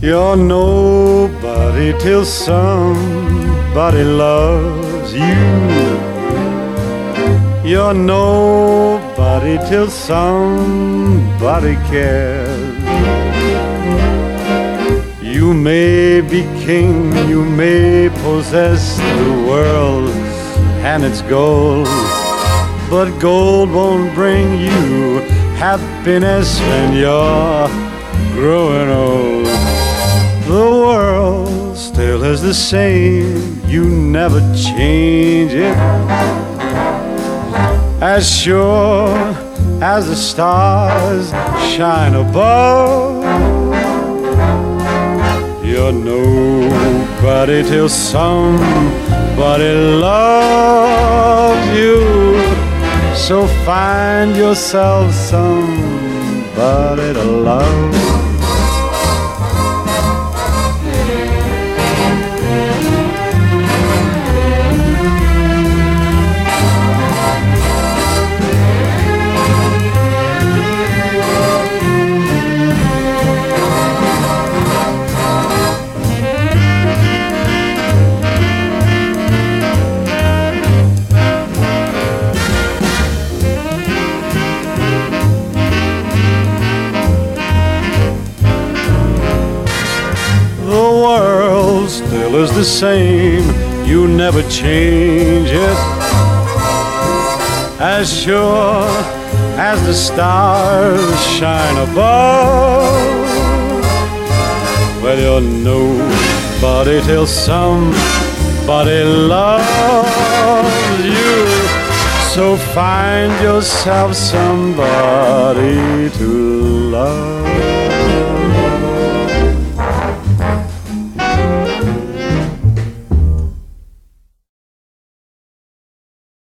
You're nobody till somebody loves you. You're nobody till somebody cares. You may be king, you may possess the world and its gold, but gold won't bring you happiness when you're growing old. The world still is the same, you never change it. As sure as the stars shine above, you're nobody till somebody loves you. So find yourself somebody to love. Still is the same, you never change it. As sure as the stars shine above, well, you're nobody till somebody loves you. So find yourself somebody